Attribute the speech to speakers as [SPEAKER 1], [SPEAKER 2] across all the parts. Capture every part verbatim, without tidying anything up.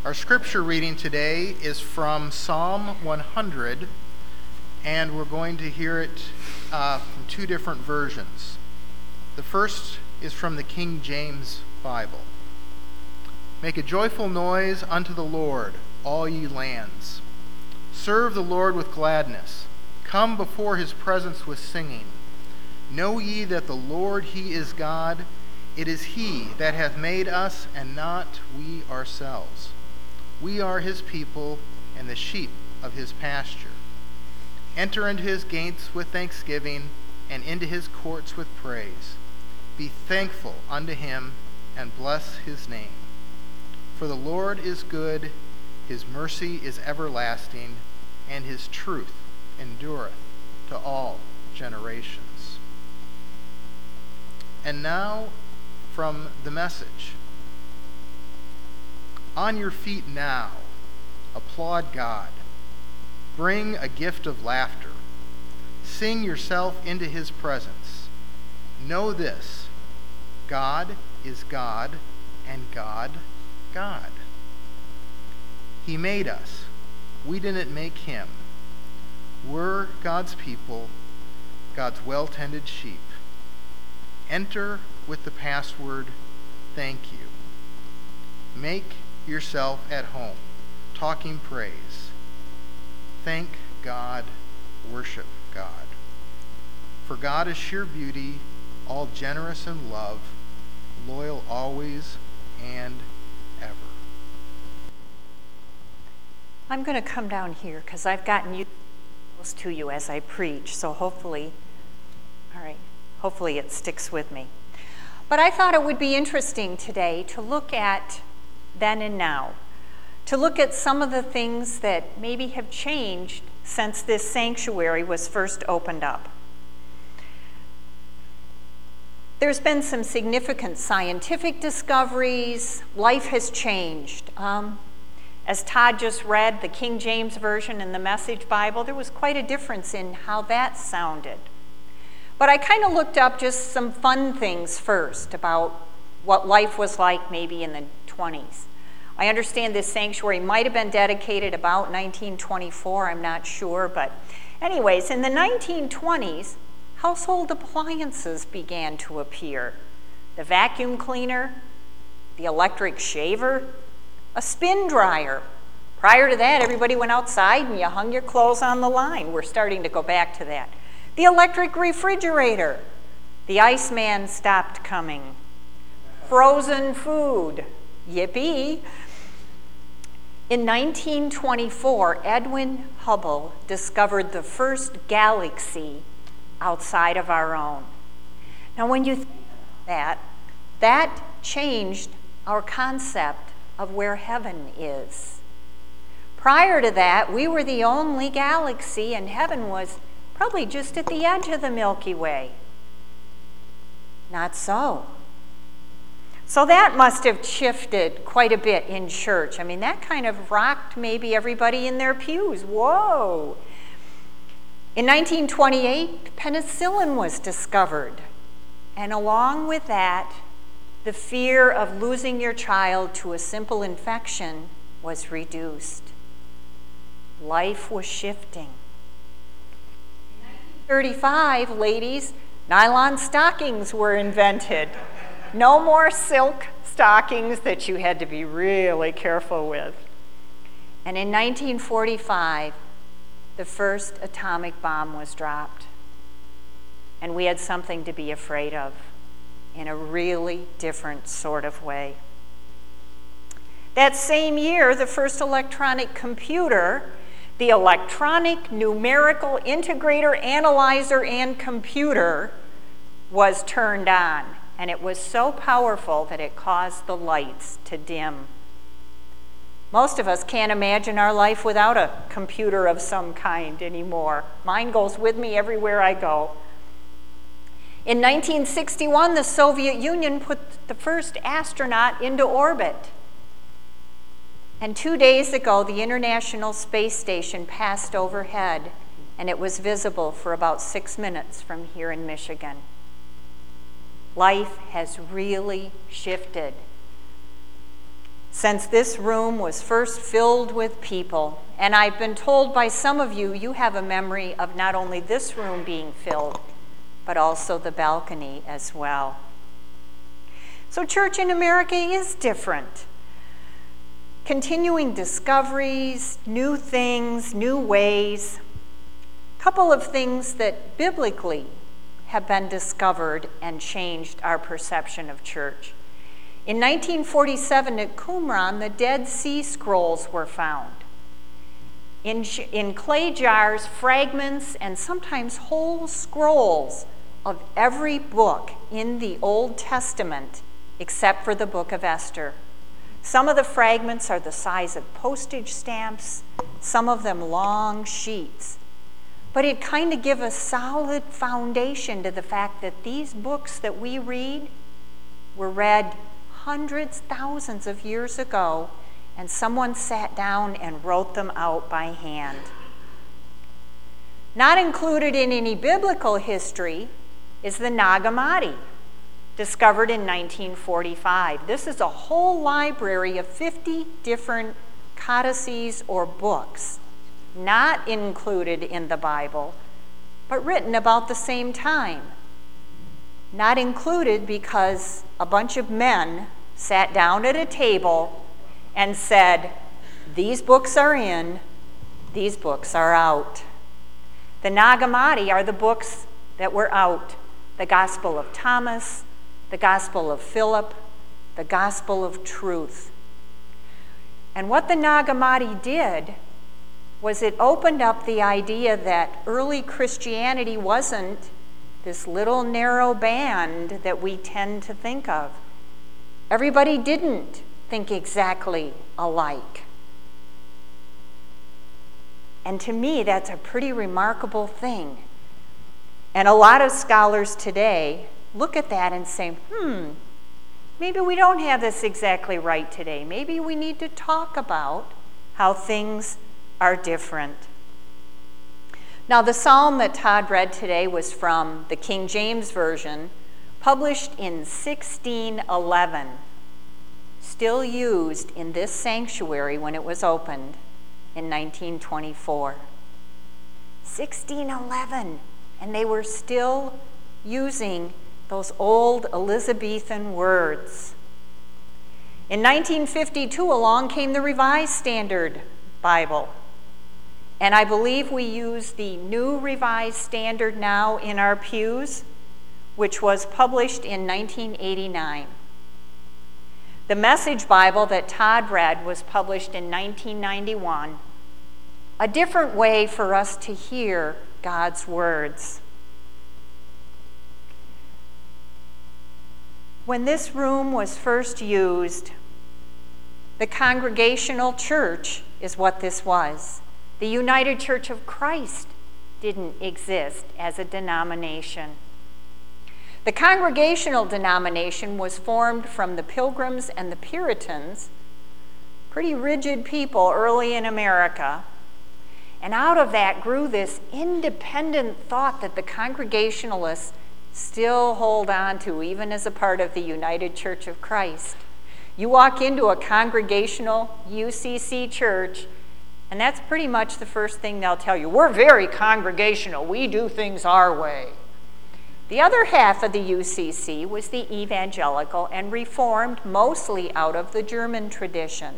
[SPEAKER 1] Our scripture reading today is from Psalm one hundred, and we're going to hear it uh, from two different versions. The first is from the King James Bible. Make a joyful noise unto the Lord, all ye lands. Serve the Lord with gladness. Come before his presence with singing. Know ye that the Lord, he is God. It is he that hath made us, and not we ourselves. We are his people, and the sheep of his pasture. Enter into his gates with thanksgiving, and into his courts with praise. Be thankful unto him, and bless his name. For the Lord is good, his mercy is everlasting, and his truth endureth to all generations. And now from the Message. On your feet now, applaud God. Bring a gift of laughter. Sing yourself into his presence. Know this, God is God, and God, God. He made us. We didn't make him. We're God's people, God's well-tended sheep. Enter with the password, thank you. Make yourself at home, talking praise. Thank God, worship God. For God is sheer beauty, all generous in love, loyal always and ever.
[SPEAKER 2] I'm going to come down here because I've gotten used to you as I preach, so hopefully, all right, hopefully it sticks with me. But I thought it would be interesting today to look at then and now, to look at some of the things that maybe have changed since this sanctuary was first opened up. There's been some significant scientific discoveries. Life has changed. Um, as Todd just read, the King James Version and the Message Bible, there was quite a difference in how that sounded. But I kind of looked up just some fun things first about what life was like maybe in the twenties. I understand this sanctuary might have been dedicated about nineteen twenty-four, I'm not sure, but anyways, in the nineteen twenties, household appliances began to appear. The vacuum cleaner, the electric shaver, a spin dryer. Prior to that, everybody went outside and you hung your clothes on the line. We're starting to go back to that. The electric refrigerator. The Iceman stopped coming. Frozen food. Yippee. In nineteen twenty-four, Edwin Hubble discovered the first galaxy outside of our own. Now, when you think of that, that changed our concept of where heaven is. Prior to that, we were the only galaxy, and heaven was probably just at the edge of the Milky Way. Not so. So that must have shifted quite a bit in church. I mean, that kind of rocked maybe everybody in their pews. Whoa! In nineteen twenty-eight, penicillin was discovered. And along with that, the fear of losing your child to a simple infection was reduced. Life was shifting. In nineteen thirty-five, ladies, nylon stockings were invented. No more silk stockings that you had to be really careful with. And in nineteen forty-five, the first atomic bomb was dropped. And we had something to be afraid of in a really different sort of way. That same year, the first electronic computer, the Electronic Numerical Integrator Analyzer and Computer, was turned on. And it was so powerful that it caused the lights to dim. Most of us can't imagine our life without a computer of some kind anymore. Mine goes with me everywhere I go. In nineteen sixty-one, the Soviet Union put the first astronaut into orbit. And two days ago, the International Space Station passed overhead, and it was visible for about six minutes from here in Michigan. Life has really shifted. since this room was first filled with people. And I've been told by some of you, you have a memory of not only this room being filled, but also the balcony as well. So church in America is different. Continuing discoveries, new things, new ways. A couple of things that biblically have been discovered and changed our perception of church. In nineteen forty-seven at Qumran, the Dead Sea Scrolls were found. In, in clay jars, fragments and sometimes whole scrolls of every book in the Old Testament except for the book of Esther. Some of the fragments are the size of postage stamps, some of them long sheets. But it kind of gives a solid foundation to the fact that these books that we read were read hundreds, thousands of years ago, and someone sat down and wrote them out by hand. Not included in any biblical history is the Nag Hammadi, discovered in nineteen forty-five. This is a whole library of fifty different codices or books, not included in the Bible, but written about the same time. Not included because a bunch of men sat down at a table and said, these books are in, these books are out. The Nag Hammadi are the books that were out: the Gospel of Thomas, the Gospel of Philip, the Gospel of Truth. And what the Nag Hammadi did was it opened up the idea that early Christianity wasn't this little narrow band that we tend to think of. Everybody didn't think exactly alike. And to me, that's a pretty remarkable thing. And a lot of scholars today look at that and say, hmm, maybe we don't have this exactly right today. Maybe we need to talk about how things are different. Now, the psalm that Todd read today was from the King James Version, published in sixteen eleven, still used in this sanctuary when it was opened in nineteen twenty-four. sixteen eleven, and they were still using those old Elizabethan words. In nineteen fifty-two, along came the Revised Standard Bible. And I believe we use the New Revised Standard now in our pews, which was published in nineteen eighty-nine. The Message Bible that Todd read was published in nineteen ninety-one, a different way for us to hear God's words. When this room was first used, the Congregational Church is what this was. The United Church of Christ didn't exist as a denomination. The Congregational denomination was formed from the Pilgrims and the Puritans, pretty rigid people early in America. And out of that grew this independent thought that the Congregationalists still hold on to, even as a part of the United Church of Christ. You walk into a Congregational U C C church, and that's pretty much the first thing they'll tell you. We're very congregational. We do things our way. The other half of the U C C was the evangelical and Reformed, mostly out of the German tradition.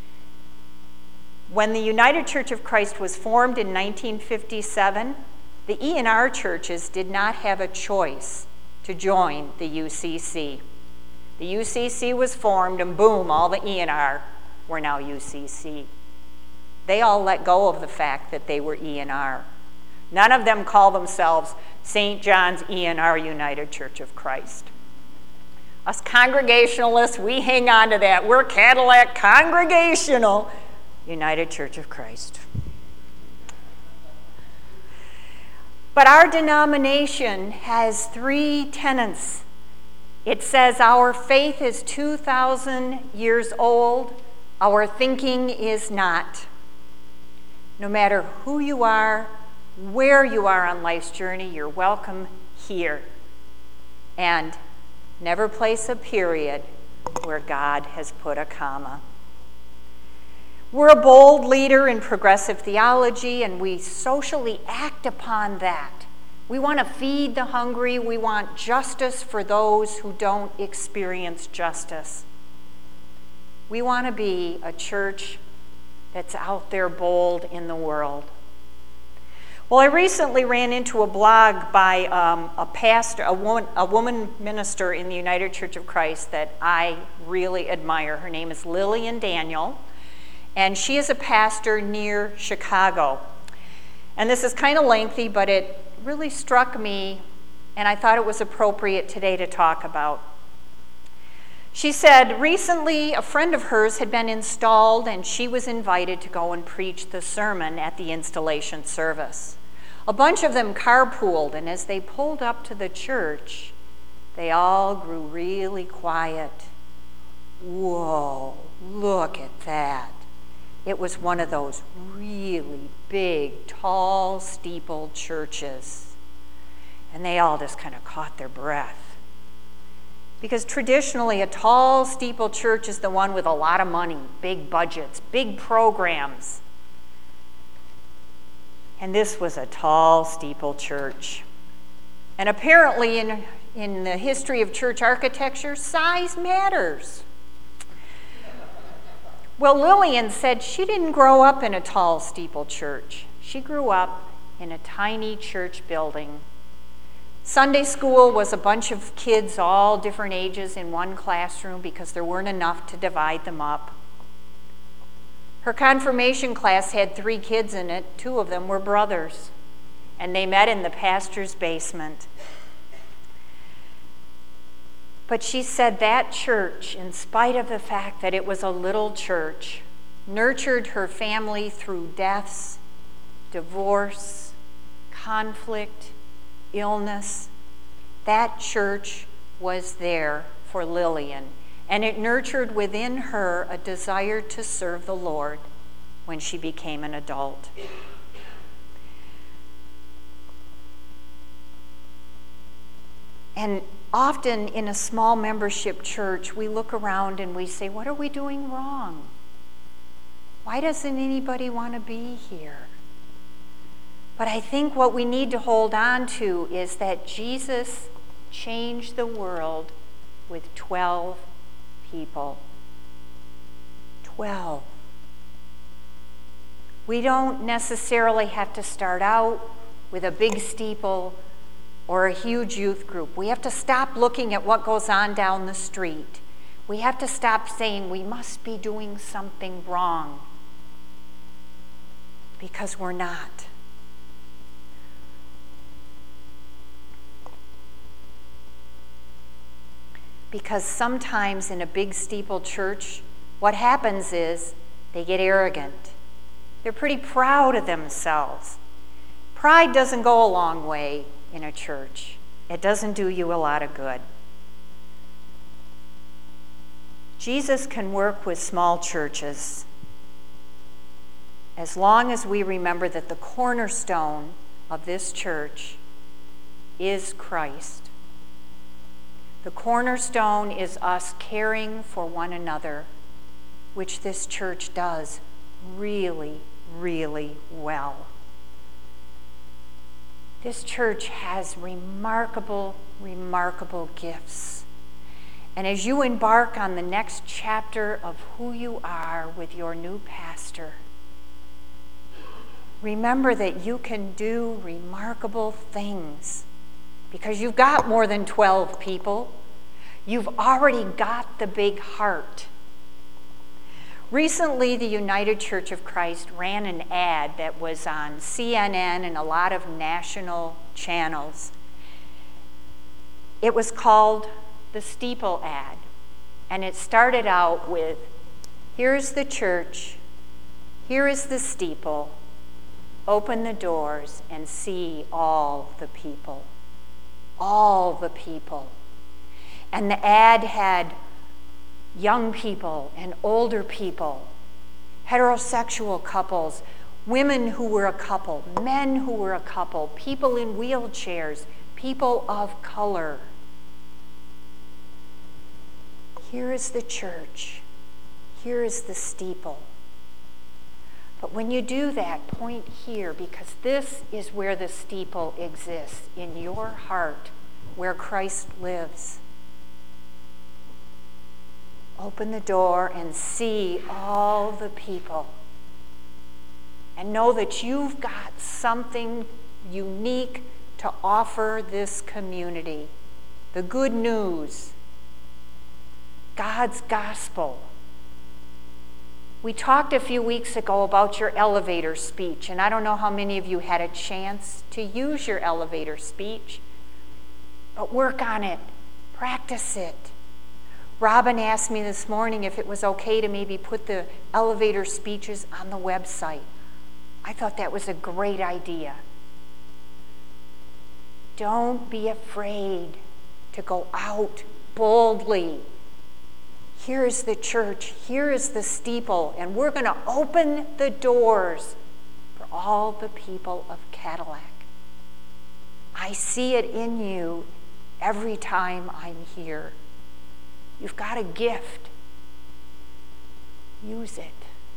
[SPEAKER 2] When the United Church of Christ was formed in nineteen fifty-seven, the E and R churches did not have a choice to join the U C C. The U C C was formed, and boom, all the E and R were now U C C. They all let go of the fact that they were E and R. None of them call themselves Saint John's E and R United Church of Christ. Us Congregationalists, we hang on to that. We're Cadillac Congregational United Church of Christ. But our denomination has three tenets. It says our faith is two thousand years old, our thinking is not. No matter who you are, where you are on life's journey, you're welcome here. And never place a period where God has put a comma. We're a bold leader in progressive theology, and we socially act upon that. We want to feed the hungry. We want justice for those who don't experience justice. We want to be a church that's out there bold in the world. Well, I recently ran into a blog by um, a pastor, a woman, a woman minister in the United Church of Christ that I really admire. Her name is Lillian Daniel, and she is a pastor near Chicago. And this is kind of lengthy, but it really struck me, and I thought it was appropriate today to talk about. She said, recently a friend of hers had been installed, and she was invited to go and preach the sermon at the installation service. A bunch of them carpooled, and as they pulled up to the church, they all grew really quiet. Whoa, look at that. It was one of those really big, tall, steepled churches. And they all just kind of caught their breath. Because traditionally, a tall, steepled church is the one with a lot of money, big budgets, big programs. And this was a tall, steeple church. And apparently, in, in the history of church architecture, size matters. Well, Lillian said she didn't grow up in a tall, steeple church. She grew up in a tiny church building. Sunday school was a bunch of kids, all different ages, in one classroom because there weren't enough to divide them up. Her confirmation class had three kids in it. Two of them were brothers, and they met in the pastor's basement. But she said that church, in spite of the fact that it was a little church, nurtured her family through deaths, divorce, conflict, illness. That church was there for Lillian, and it nurtured within her a desire to serve the Lord when she became an adult. And often in a small membership church, we look around and we say, what are we doing wrong? Why doesn't anybody want to be here? But I think what we need to hold on to is that Jesus changed the world with twelve people. Twelve. We don't necessarily have to start out with a big steeple or a huge youth group. We have to stop looking at what goes on down the street. We have to stop saying we must be doing something wrong, because we're not. Because sometimes in a big steeple church, what happens is they get arrogant. They're pretty proud of themselves. Pride doesn't go a long way in a church. It doesn't do you a lot of good. Jesus can work with small churches as long as we remember that the cornerstone of this church is Christ. The cornerstone is us caring for one another, which this church does really, really well. This church has remarkable, remarkable gifts. And as you embark on the next chapter of who you are with your new pastor, remember that you can do remarkable things because you've got more than twelve people. You've already got the big heart. Recently, the United Church of Christ ran an ad that was on C N N and a lot of national channels. It was called the Steeple Ad, and it started out with, here's the church, here is the steeple, open the doors and see all the people, all the people. And the ad had young people and older people, heterosexual couples, women who were a couple, men who were a couple, people in wheelchairs, people of color. Here is the church. Here is the steeple. But when you do that, point here, because this is where the steeple exists, in your heart, where Christ lives. Open the door and see all the people. And know that you've got something unique to offer this community. The good news, God's gospel. We talked a few weeks ago about your elevator speech, and I don't know how many of you had a chance to use your elevator speech, but work on it, practice it. Robin asked me this morning if it was okay to maybe put the elevator speeches on the website. I thought that was a great idea. Don't be afraid to go out boldly. Here is the church, here is the steeple, and we're going to open the doors for all the people of Cadillac. I see it in you every time I'm here. You've got a gift. Use it.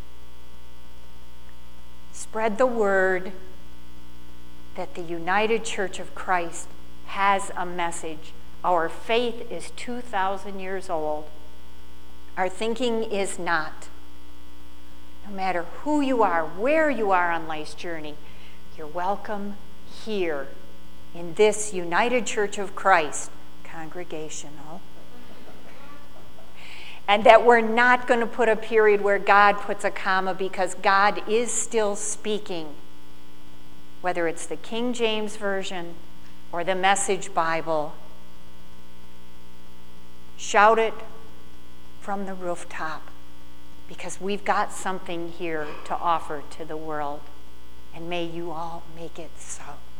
[SPEAKER 2] Spread the word that the United Church of Christ has a message. Our faith is two thousand years old. Our thinking is not. No matter who you are, where you are on life's journey, you're welcome here in this United Church of Christ, congregational. And that we're not going to put a period where God puts a comma, because God is still speaking, whether it's the King James Version or the Message Bible. Shout it from the rooftop, because we've got something here to offer to the world, and may you all make it so.